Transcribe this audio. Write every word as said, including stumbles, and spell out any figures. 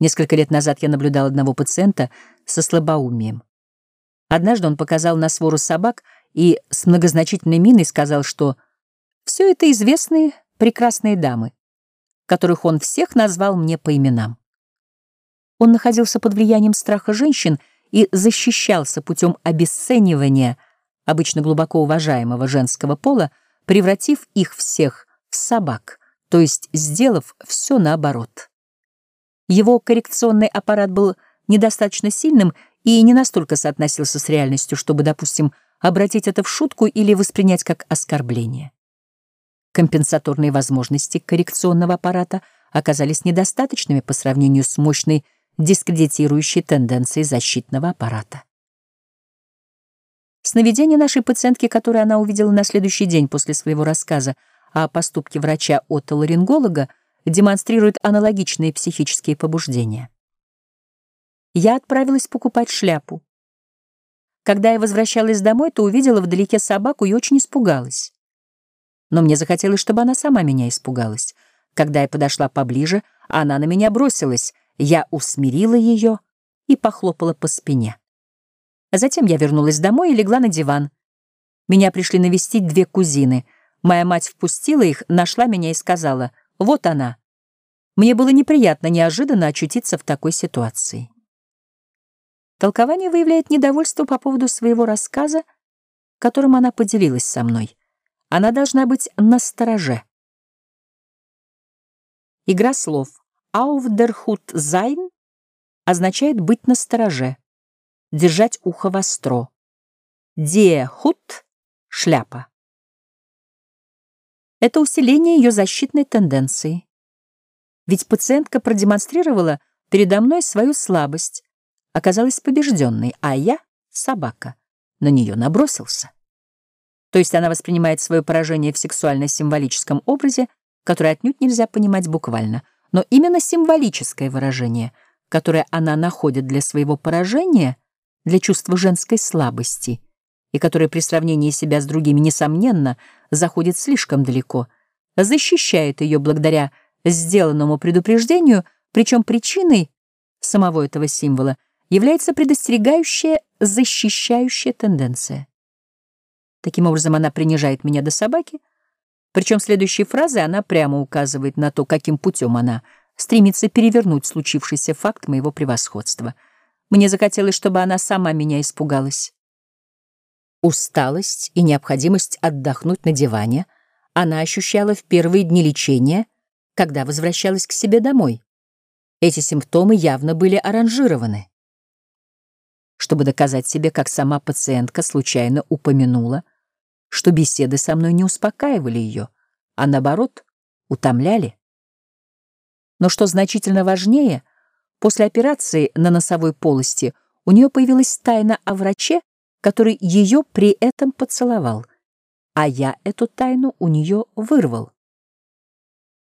Несколько лет назад я наблюдал одного пациента со слабоумием. Однажды он показал на свору собак и с многозначительной миной сказал, что все это известные прекрасные дамы, которых он всех назвал мне по именам. Он находился под влиянием страха женщин и защищался путем обесценивания обычно глубоко уважаемого женского пола, превратив их всех в собак, то есть сделав все наоборот. Его коррекционный аппарат был недостаточно сильным и не настолько соотносился с реальностью, чтобы, допустим, обратить это в шутку или воспринять как оскорбление. Компенсаторные возможности коррекционного аппарата оказались недостаточными по сравнению с мощной дискредитирующей тенденцией защитного аппарата. Сновидение нашей пациентки, которое она увидела на следующий день после своего рассказа о поступке врача-отоларинголога, демонстрирует аналогичные психические побуждения. Я отправилась покупать шляпу. Когда я возвращалась домой, то увидела вдалеке собаку и очень испугалась. Но мне захотелось, чтобы она сама меня испугалась. Когда я подошла поближе, она на меня бросилась. Я усмирила ее и похлопала по спине. Затем я вернулась домой и легла на диван. Меня пришли навестить две кузины. Моя мать впустила их, нашла меня и сказала: «Вот она». Мне было неприятно неожиданно очутиться в такой ситуации. Толкование выявляет недовольство по поводу своего рассказа, которым она поделилась со мной. Она должна быть настороже. Игра слов «auf der Hut sein» означает быть настороже, держать ухо востро. «Der Hut» — шляпа. Это усиление ее защитной тенденции. Ведь пациентка продемонстрировала передо мной свою слабость, оказалась побежденной, а я, собака, на нее набросился. То есть она воспринимает свое поражение в сексуально-символическом образе, который отнюдь нельзя понимать буквально, но именно символическое выражение, которое она находит для своего поражения, для чувства женской слабости, и которое при сравнении себя с другими, несомненно, заходит слишком далеко, защищает ее благодаря сделанному предупреждению, причем причиной самого этого символа является предостерегающая, защищающая тенденция. Таким образом, она принижает меня до собаки, причем следующей фразой она прямо указывает на то, каким путем она стремится перевернуть случившийся факт моего превосходства. Мне захотелось, чтобы она сама меня испугалась. Усталость и необходимость отдохнуть на диване она ощущала в первые дни лечения, когда возвращалась к себе домой. Эти симптомы явно были аранжированы. Чтобы доказать себе, как сама пациентка случайно упомянула, что беседы со мной не успокаивали ее, а наоборот, утомляли. Но что значительно важнее, после операции на носовой полости у нее появилась тайна о враче, который ее при этом поцеловал, а я эту тайну у нее вырвал.